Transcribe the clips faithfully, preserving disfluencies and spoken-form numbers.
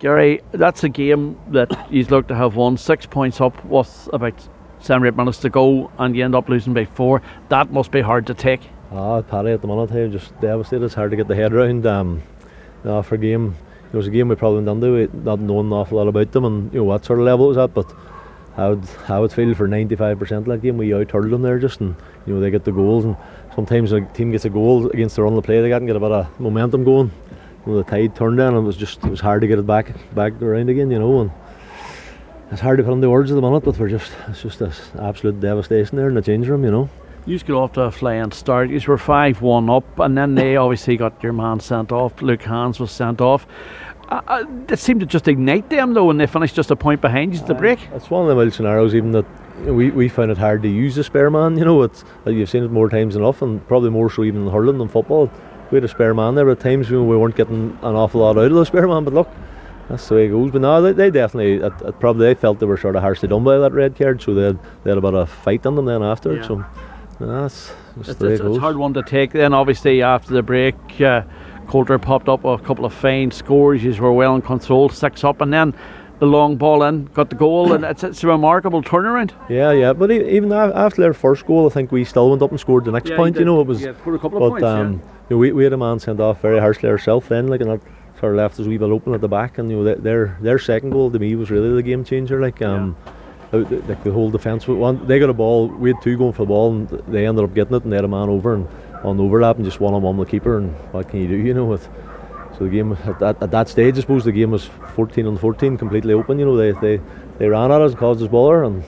Gary, that's a game that you look to have won six points up with about seven or eight minutes to go, and you end up losing by four. That must be hard to take. Ah, Paddy at the minute, hey, just devastated. It's hard to get the head around. Um, uh, for a game, it was a game we probably went into not knowing an awful lot about them, and you know what sort of level it was at. But I would, I would feel for ninety-five percent of that game we out hurled them there just, and you know they get the goals, and sometimes a team gets a goal against the run of play they got and get a bit of momentum going. You know, the tide turned in, and it was just it was hard to get it back back around again, you know. And it's hard to put into words at the minute, but we're just it's just this absolute devastation there in the change room, you know. You got off to a flying start. You were five one up, and then they obviously got your man sent off. Luke Hans was sent off. Uh, uh, it seemed to just ignite them though, and they finished just a point behind you at the break. It's one of the mild scenarios, even that you know, we we found it hard to use the spare man. You know, it's like you've seen it more times than enough, and probably more so even in hurling than football. We had a spare man there, but at times you know, we weren't getting an awful lot out of the spare man. But look, that's the way it goes. But no, they, they definitely, it, it probably they felt they were sort of harshly done by that red card, so they had, they had a bit of fight on them then after. Yeah. So no, that's, that's it's, the way it's, it goes. It's a hard one to take. Then obviously after the break, uh, Coulter popped up with a couple of fine scores. You were well in control, six up, and then the long ball in, got the goal, and it's, it's a remarkable turnaround. Yeah, yeah, but even after their first goal, I think we still went up and scored the next yeah, point. You know, it was yeah, scored a couple but, of points. Um, yeah. you know, we we had a man sent off very harshly ourselves then, like, and that sort of left us a wee bit open at the back. And you know, their their second goal to me was really the game changer. Like, um, yeah. the, the, the whole defence. One, they got a ball. We had two going for the ball, and they ended up getting it, and they had a man over and on the overlap, and just one on one with the keeper. And what can you do? You know, with so the game at that, at that stage, I suppose the game was fourteen on fourteen, completely open. You know, they they, they ran at us and caused us bother, and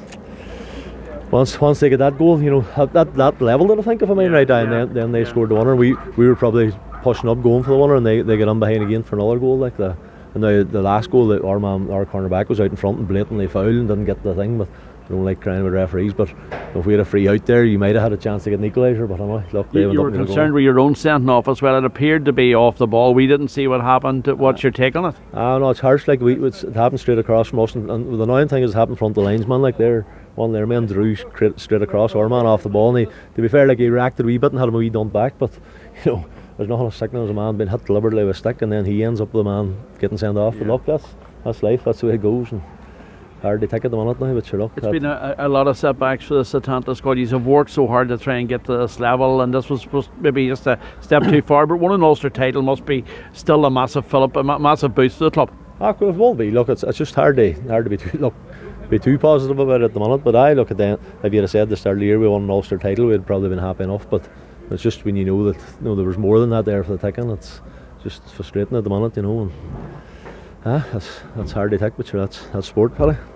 once once they get that goal, you know, at that, that level, that I think, if I'm yeah, right, yeah, and then, then they yeah. scored the winner. We we were probably pushing up, going for the winner, and they, they get on behind again for another goal. Like the and the, the last goal, that our man, our cornerback was out in front and blatantly fouled and didn't get the thing. But I don't like crying with referees, but if we had a free out there, you might have had a chance to get an equaliser. But anyway, look, they you, went you up were and concerned with your own sending off as well. It appeared to be off the ball. We didn't see what happened. What's your take on it? Ah, uh, no, it's harsh. Like we, it's, it happened straight across from us, and, and the annoying thing is, it happened in front of the linesman. Like they're one of their men drew straight across our man off the ball, and he, to be fair, like he reacted a wee bit and had him a wee dump back. But you know, there's nothing as sickening as a man being hit deliberately with a stick, and then he ends up with the man getting sent off. Yeah. But look, that's that's life. That's the way it goes. And hard to take at the minute now, but sure, look, it's been a, a lot of setbacks for the Setanta squad. You have worked so hard to try and get to this level, and this was supposed to maybe just a step too far. But winning an Ulster title must be still a massive fillip, a ma- massive boost to the club. Ah, it will be. Look, it's it's just hard to hard to be too look be too positive about it at the minute. But I look at that. If you'd have said at the start of the year we won an Ulster title, we'd probably been happy enough. But it's just when you know that you know there was more than that there for the taking. It's just frustrating at the minute, you know. And ah, that's that's hard to take, but sure, that's that's sport, Paddy.